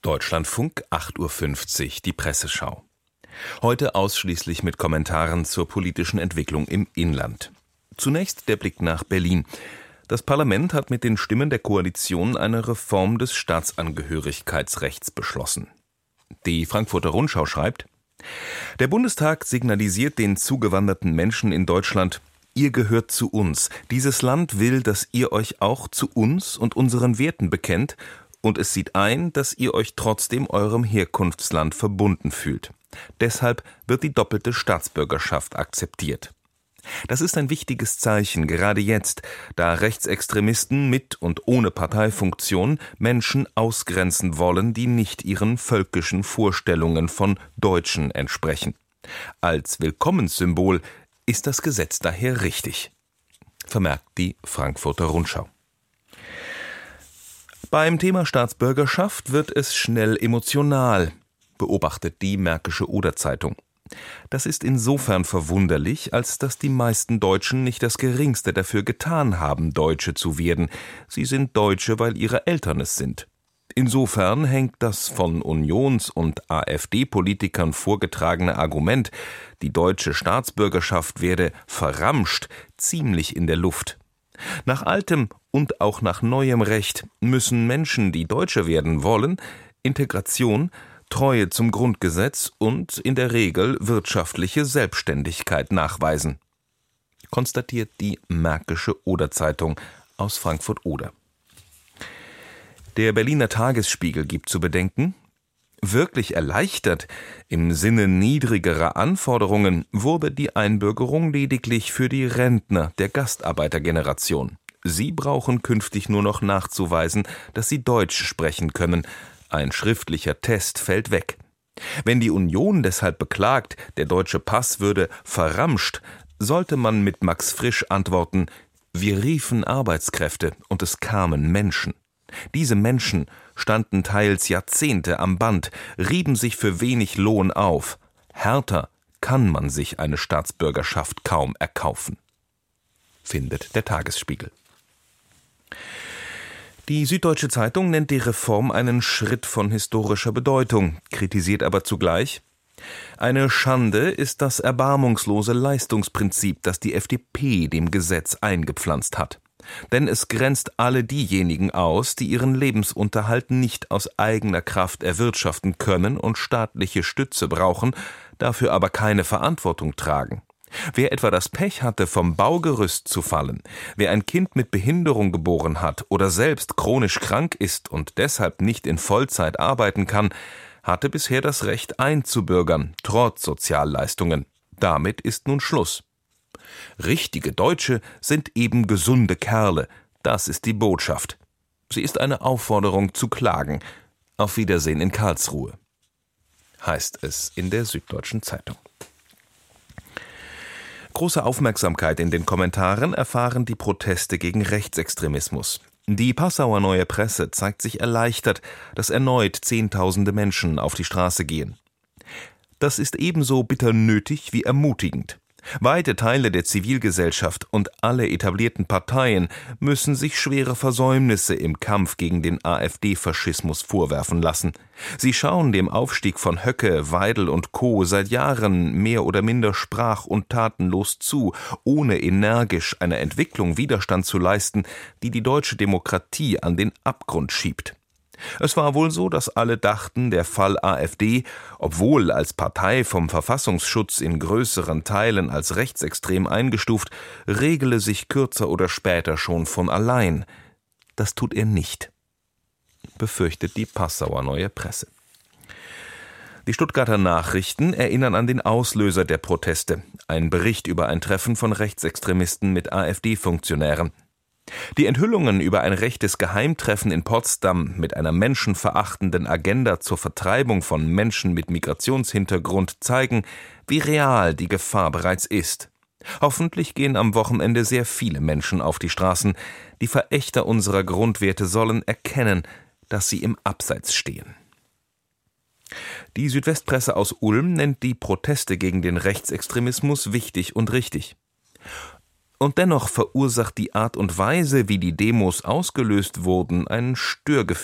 Deutschlandfunk 8:50 Uhr, die Presseschau. Heute ausschließlich mit Kommentaren zur politischen Entwicklung im Inland. Zunächst der Blick nach Berlin. Das Parlament hat mit den Stimmen der Koalition eine Reform des Staatsangehörigkeitsrechts beschlossen. Die Frankfurter Rundschau schreibt: Der Bundestag signalisiert den zugewanderten Menschen in Deutschland: Ihr gehört zu uns. Dieses Land will, dass ihr euch auch zu uns und unseren Werten bekennt, und es sieht ein, dass ihr euch trotzdem eurem Herkunftsland verbunden fühlt. Deshalb wird die doppelte Staatsbürgerschaft akzeptiert. Das ist ein wichtiges Zeichen, gerade jetzt, da Rechtsextremisten mit und ohne Parteifunktion Menschen ausgrenzen wollen, die nicht ihren völkischen Vorstellungen von Deutschen entsprechen. Als Willkommenssymbol ist das Gesetz daher richtig, vermerkt die Frankfurter Rundschau. Beim Thema Staatsbürgerschaft wird es schnell emotional, beobachtet die Märkische Oder-Zeitung. Das ist insofern verwunderlich, als dass die meisten Deutschen nicht das Geringste dafür getan haben, Deutsche zu werden. Sie sind Deutsche, weil ihre Eltern es sind. Insofern hängt das von Unions- und AfD-Politikern vorgetragene Argument, die deutsche Staatsbürgerschaft werde verramscht, ziemlich in der Luft. Nach altem und auch nach neuem Recht müssen Menschen, die Deutsche werden wollen, Integration, Treue zum Grundgesetz und in der Regel wirtschaftliche Selbstständigkeit nachweisen, konstatiert die Märkische Oder-Zeitung aus Frankfurt-Oder. Der Berliner Tagesspiegel gibt zu bedenken: Wirklich erleichtert im Sinne niedrigerer Anforderungen wurde die Einbürgerung lediglich für die Rentner der Gastarbeitergeneration. Sie brauchen künftig nur noch nachzuweisen, dass sie Deutsch sprechen können. Ein schriftlicher Test fällt weg. Wenn die Union deshalb beklagt, der deutsche Pass würde verramscht, sollte man mit Max Frisch antworten: Wir riefen Arbeitskräfte und es kamen Menschen. Diese Menschen standen teils Jahrzehnte am Band, rieben sich für wenig Lohn auf. Härter kann man sich eine Staatsbürgerschaft kaum erkaufen, findet der Tagesspiegel. Die Süddeutsche Zeitung nennt die Reform einen Schritt von historischer Bedeutung, kritisiert aber zugleich: Eine Schande ist das erbarmungslose Leistungsprinzip, das die FDP dem Gesetz eingepflanzt hat. Denn es grenzt alle diejenigen aus, die ihren Lebensunterhalt nicht aus eigener Kraft erwirtschaften können und staatliche Stütze brauchen, dafür aber keine Verantwortung tragen. Wer etwa das Pech hatte, vom Baugerüst zu fallen, wer ein Kind mit Behinderung geboren hat oder selbst chronisch krank ist und deshalb nicht in Vollzeit arbeiten kann, hatte bisher das Recht einzubürgern, trotz Sozialleistungen. Damit ist nun Schluss. Richtige Deutsche sind eben gesunde Kerle, das ist die Botschaft. Sie ist eine Aufforderung zu klagen. Auf Wiedersehen in Karlsruhe, heißt es in der Süddeutschen Zeitung. Große Aufmerksamkeit in den Kommentaren erfahren die Proteste gegen Rechtsextremismus. Die Passauer Neue Presse zeigt sich erleichtert, dass erneut Zehntausende Menschen auf die Straße gehen. Das ist ebenso bitter nötig wie ermutigend. Weite Teile der Zivilgesellschaft und alle etablierten Parteien müssen sich schwere Versäumnisse im Kampf gegen den AfD-Faschismus vorwerfen lassen. Sie schauen dem Aufstieg von Höcke, Weidel und Co. seit Jahren mehr oder minder sprach- und tatenlos zu, ohne energisch einer Entwicklung Widerstand zu leisten, die die deutsche Demokratie an den Abgrund schiebt. Es war wohl so, dass alle dachten, der Fall AfD, obwohl als Partei vom Verfassungsschutz in größeren Teilen als rechtsextrem eingestuft, regele sich kürzer oder später schon von allein. Das tut er nicht, befürchtet die Passauer Neue Presse. Die Stuttgarter Nachrichten erinnern an den Auslöser der Proteste, ein Bericht über ein Treffen von Rechtsextremisten mit AfD-Funktionären. Die Enthüllungen über ein rechtes Geheimtreffen in Potsdam mit einer menschenverachtenden Agenda zur Vertreibung von Menschen mit Migrationshintergrund zeigen, wie real die Gefahr bereits ist. Hoffentlich gehen am Wochenende sehr viele Menschen auf die Straßen. Die Verächter unserer Grundwerte sollen erkennen, dass sie im Abseits stehen. Die Südwestpresse aus Ulm nennt die Proteste gegen den Rechtsextremismus wichtig und richtig. Und dennoch verursacht die Art und Weise, wie die Demos ausgelöst wurden, ein Störgefühl.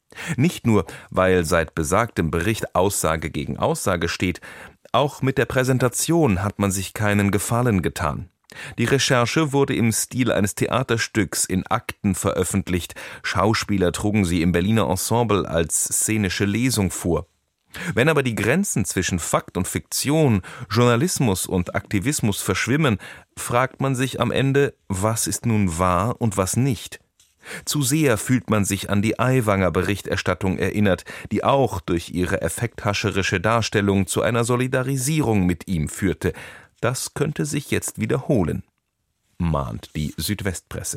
Nicht nur, weil seit besagtem Bericht Aussage gegen Aussage steht, auch mit der Präsentation hat man sich keinen Gefallen getan. Die Recherche wurde im Stil eines Theaterstücks in Akten veröffentlicht, Schauspieler trugen sie im Berliner Ensemble als szenische Lesung vor. Wenn aber die Grenzen zwischen Fakt und Fiktion, Journalismus und Aktivismus verschwimmen, fragt man sich am Ende, was ist nun wahr und was nicht. Zu sehr fühlt man sich an die Aiwanger Berichterstattung erinnert, die auch durch ihre effekthascherische Darstellung zu einer Solidarisierung mit ihm führte. Das könnte sich jetzt wiederholen, mahnt die Südwestpresse.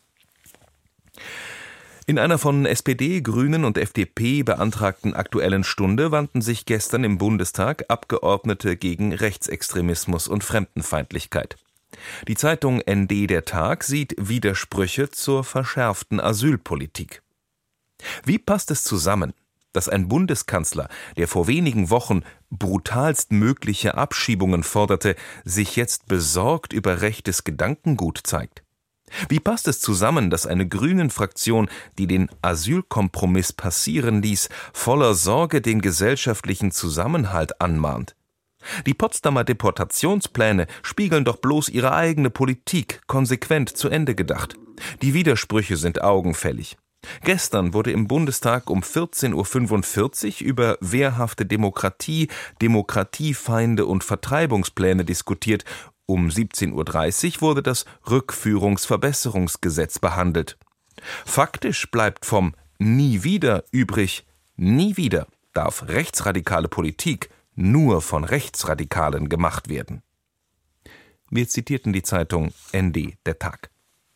In einer von SPD, Grünen und FDP beantragten Aktuellen Stunde wandten sich gestern im Bundestag Abgeordnete gegen Rechtsextremismus und Fremdenfeindlichkeit. Die Zeitung ND Der Tag sieht Widersprüche zur verschärften Asylpolitik. Wie passt es zusammen, dass ein Bundeskanzler, der vor wenigen Wochen brutalstmögliche Abschiebungen forderte, sich jetzt besorgt über rechtes Gedankengut zeigt? Wie passt es zusammen, dass eine Grünen-Fraktion, die den Asylkompromiss passieren ließ, voller Sorge den gesellschaftlichen Zusammenhalt anmahnt? Die Potsdamer Deportationspläne spiegeln doch bloß ihre eigene Politik konsequent zu Ende gedacht. Die Widersprüche sind augenfällig. Gestern wurde im Bundestag um 14:45 Uhr über wehrhafte Demokratie, Demokratiefeinde und Vertreibungspläne diskutiert. Um 17:30 Uhr wurde das Rückführungsverbesserungsgesetz behandelt. Faktisch bleibt vom Nie wieder übrig, nie wieder darf rechtsradikale Politik nur von Rechtsradikalen gemacht werden. Wir zitierten die Zeitung ND Der Tag.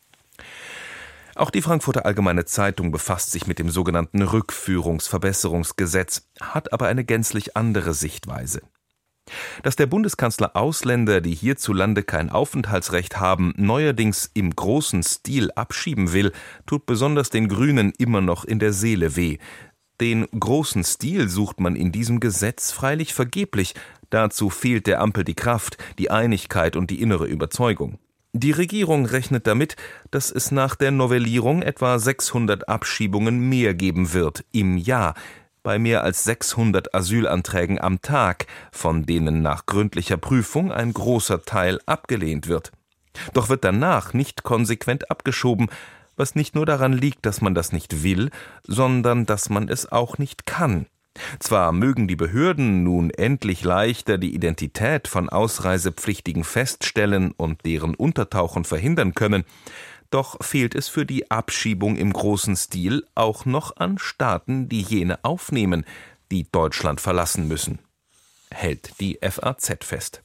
Auch die Frankfurter Allgemeine Zeitung befasst sich mit dem sogenannten Rückführungsverbesserungsgesetz, hat aber eine gänzlich andere Sichtweise. Dass der Bundeskanzler Ausländer, die hierzulande kein Aufenthaltsrecht haben, neuerdings im großen Stil abschieben will, tut besonders den Grünen immer noch in der Seele weh. Den großen Stil sucht man in diesem Gesetz freilich vergeblich. Dazu fehlt der Ampel die Kraft, die Einigkeit und die innere Überzeugung. Die Regierung rechnet damit, dass es nach der Novellierung etwa 600 Abschiebungen mehr geben wird im Jahr, bei mehr als 600 Asylanträgen am Tag, von denen nach gründlicher Prüfung ein großer Teil abgelehnt wird. Doch wird danach nicht konsequent abgeschoben, was nicht nur daran liegt, dass man das nicht will, sondern dass man es auch nicht kann. Zwar mögen die Behörden nun endlich leichter die Identität von Ausreisepflichtigen feststellen und deren Untertauchen verhindern können, doch fehlt es für die Abschiebung im großen Stil auch noch an Staaten, die jene aufnehmen, die Deutschland verlassen müssen, hält die FAZ fest.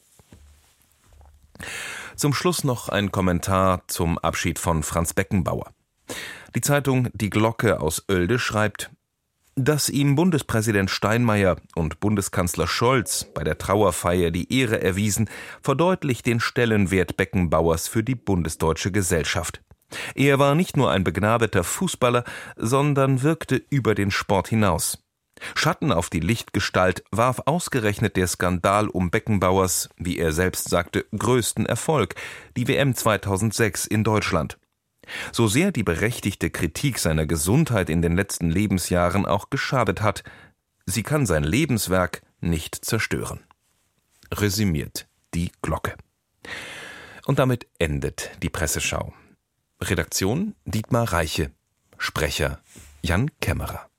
Zum Schluss noch ein Kommentar zum Abschied von Franz Beckenbauer. Die Zeitung Die Glocke aus Oelde schreibt: Dass ihm Bundespräsident Steinmeier und Bundeskanzler Scholz bei der Trauerfeier die Ehre erwiesen, verdeutlicht den Stellenwert Beckenbauers für die bundesdeutsche Gesellschaft. Er war nicht nur ein begnadeter Fußballer, sondern wirkte über den Sport hinaus. Schatten auf die Lichtgestalt warf ausgerechnet der Skandal um Beckenbauers, wie er selbst sagte, größten Erfolg, die WM 2006 in Deutschland. So sehr die berechtigte Kritik seiner Gesundheit in den letzten Lebensjahren auch geschadet hat, sie kann sein Lebenswerk nicht zerstören. Resümiert die Glocke. Und damit endet die Presseschau. Redaktion Dietmar Reiche, Sprecher Jan Kämmerer.